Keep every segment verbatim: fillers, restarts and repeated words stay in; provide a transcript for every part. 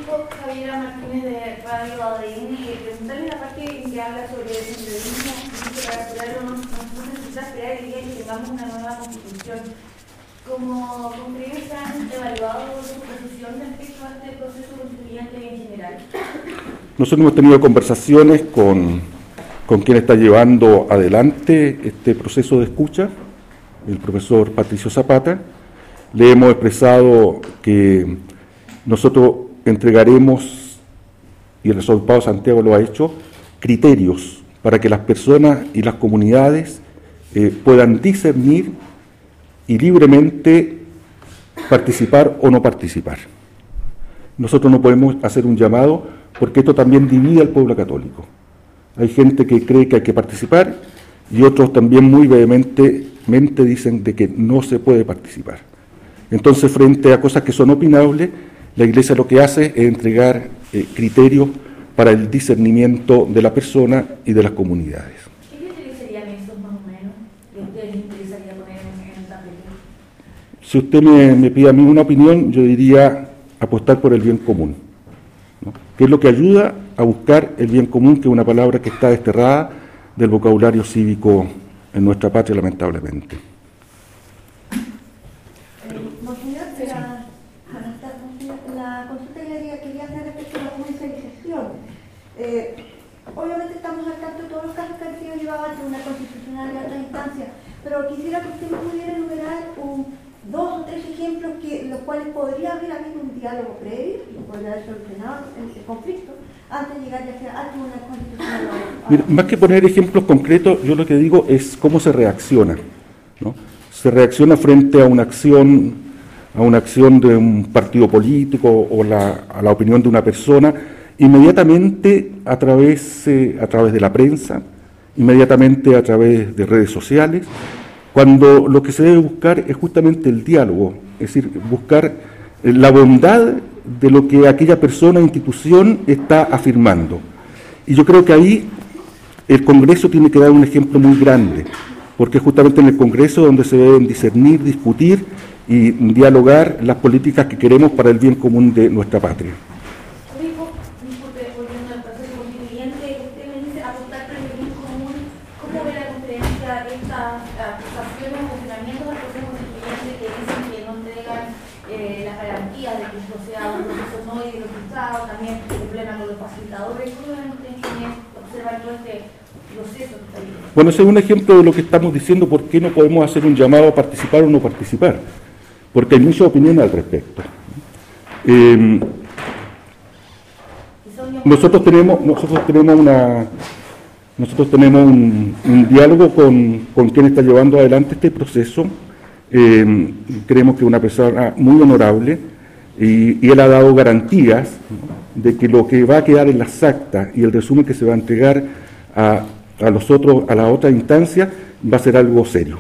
Obispo, Javiera Martínez de Radio A D N, y preguntarle la parte en que habla sobre el centralismo, que para crearlo no, no necesita crear el día que tengamos una nueva constitución. ¿Cómo ustedes han evaluado su posición respecto a este proceso constituyente en general? Nosotros hemos tenido conversaciones con, con quien está llevando adelante este proceso de escucha, el profesor Patricio Zapata. Le hemos expresado que nosotros entregaremos, y el Arzobispado de Santiago lo ha hecho, criterios para que las personas y las comunidades eh, puedan discernir y libremente participar o no participar. Nosotros no podemos hacer un llamado porque esto también divide al pueblo católico. Hay gente que cree que hay que participar y otros también muy vehementemente dicen de que no se puede participar. Entonces, frente a cosas que son opinables, la Iglesia lo que hace es entregar eh, criterios para el discernimiento de la persona y de las comunidades. ¿Qué criterios serían esos más o menos? ¿Qué a ustedes les interesaría poner en el tapete? Si usted me, me pide a mí una opinión, yo diría apostar por el bien común, ¿no? Que es lo que ayuda a buscar el bien común, que es una palabra que está desterrada del vocabulario cívico en nuestra patria, lamentablemente. La consulta que quería hacer respecto a la judicialización. Eh, obviamente estamos al tanto de todos los casos que han sido llevados ante una constitucional y otras instancias, pero quisiera que usted me pudiera enumerar un, dos o tres ejemplos que los cuales podría haber habido un diálogo previo y podría haber solucionado el, el conflicto antes de llegar ya sea al Tribunal Constitucional. Mira, más que poner ejemplos concretos, yo lo que digo es cómo se reacciona, ¿no? Se reacciona frente a una acción a una acción de un partido político o la, a la opinión de una persona, inmediatamente a través, eh, a través de la prensa, inmediatamente a través de redes sociales, cuando lo que se debe buscar es justamente el diálogo, es decir, buscar la bondad de lo que aquella persona o institución está afirmando. Y yo creo que ahí el Congreso tiene que dar un ejemplo muy grande, porque es justamente en el Congreso donde se deben discernir, discutir y dialogar las políticas que queremos para el bien común de nuestra patria. Obispo, disculpe, volviendo al proceso constituyente, usted me dice apostar por el bien común. ¿Cómo ve la conferencia estas acusaciones o funcionamientos del proceso constituyente que dicen que no entregan eh, las garantías de que esto sea un proceso no ideologizado, también el problema con los facilitadores? ¿Cómo la intención es observar todo este proceso que está ahí? Bueno, ese es un ejemplo de lo que estamos diciendo, por qué no podemos hacer un llamado a participar o no participar. Porque hay muchas opiniones al respecto. Eh, nosotros tenemos, nosotros tenemos una, nosotros tenemos un, un diálogo con, con quien está llevando adelante este proceso. Eh, creemos que es una persona muy honorable y, y él ha dado garantías, ¿no?, de que lo que va a quedar en las actas y el resumen que se va a entregar a, a los otros, a la otra instancia, va a ser algo serio.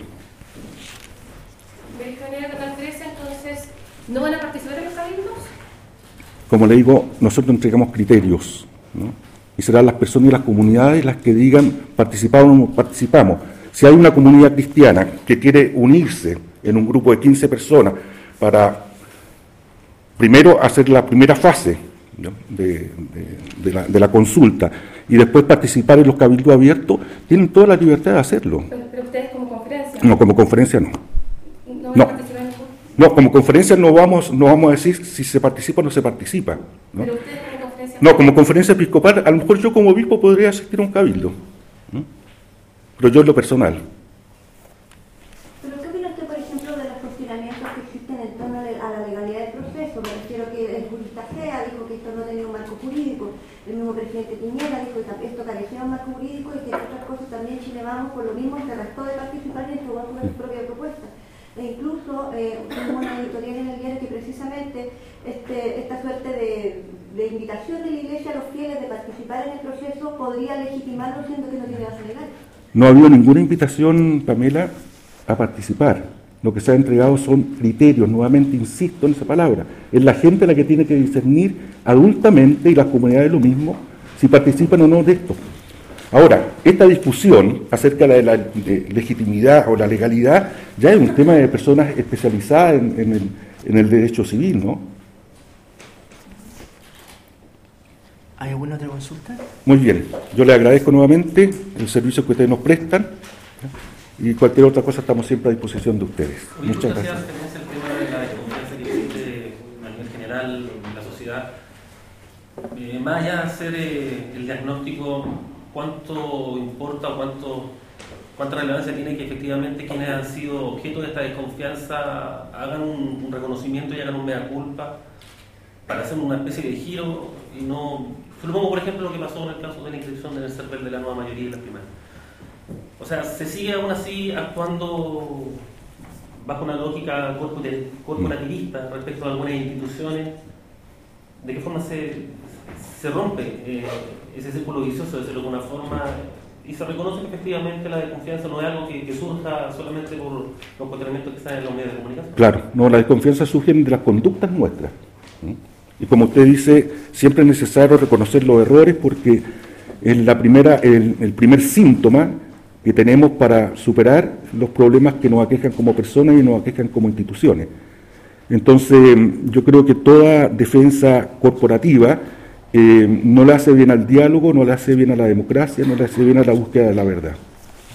¿No van a participar en los cabildos? Como le digo, nosotros entregamos criterios, ¿no? Y serán las personas y las comunidades las que digan participamos o no participamos. Si hay una comunidad cristiana que quiere unirse en un grupo de quince personas para primero hacer la primera fase, ¿no?, de, de, de, la, de la consulta y después participar en los cabildos abiertos, tienen toda la libertad de hacerlo. Pero, pero ustedes como conferencia. No, como conferencia no. ¿No van No. a participar en el... No, como conferencia no vamos, no vamos a decir si se participa o no se participa, ¿no? Pero ustedes como conferencia... No, como conferencia episcopal, a lo mejor yo como obispo podría asistir a un cabildo, ¿no? Pero yo en lo personal. ¿Pero qué opina usted, por ejemplo, de los cuestionamientos que existen en torno a la legalidad del proceso? Me refiero que el jurista Sea dijo que esto no tenía un marco jurídico, el mismo presidente Piñera dijo que esto carecía de un marco jurídico y que otras cosas también Chile Vamos por lo mismo se arrastró de participar y entregó su propia propuesta. E incluso eh, hubo una editorial en el diario que precisamente este, esta suerte de, de invitación de la Iglesia a los fieles de participar en el proceso podría legitimarlo siendo que no tiene base legal. No ha habido ninguna invitación, Pamela, a participar. Lo que se ha entregado son criterios, nuevamente insisto en esa palabra. Es la gente la que tiene que discernir adultamente, y las comunidades lo mismo, si participan o no de esto. Ahora, esta discusión acerca de la de legitimidad o la legalidad ya es un tema de personas especializadas en, en, el, en el derecho civil, ¿no? ¿Hay alguna otra consulta? Muy bien, yo le agradezco nuevamente el servicio que ustedes nos prestan y cualquier otra cosa estamos siempre a disposición de ustedes. Oye, Muchas usted gracias. hacía referencia al tema de la desconfianza que existe a nivel general en la sociedad. Eh, más allá de hacer eh, el diagnóstico, ¿cuánto importa o cuánto, cuánta relevancia tiene que efectivamente quienes han sido objeto de esta desconfianza hagan un, un reconocimiento y hagan un mea culpa para hacer una especie de giro y no... Supongo, por ejemplo, lo que pasó en el caso de la inscripción del CERVEL de la nueva mayoría de las primarias. O sea, se sigue aún así actuando bajo una lógica corporativista respecto a algunas instituciones. ¿De qué forma se, se rompe eh, ese círculo vicioso, de decirlo de alguna forma, y se reconoce que efectivamente la desconfianza no es algo que, que surja solamente por los cuestionamientos que están en los medios de comunicación? Claro, no, la desconfianza surge de las conductas nuestras. ¿Sí? Y como usted dice, siempre es necesario reconocer los errores porque es la primera, el, el primer síntoma que tenemos para superar los problemas que nos aquejan como personas y nos aquejan como instituciones. Entonces, yo creo que toda defensa corporativa eh, no le hace bien al diálogo, no le hace bien a la democracia, no le hace bien a la búsqueda de la verdad.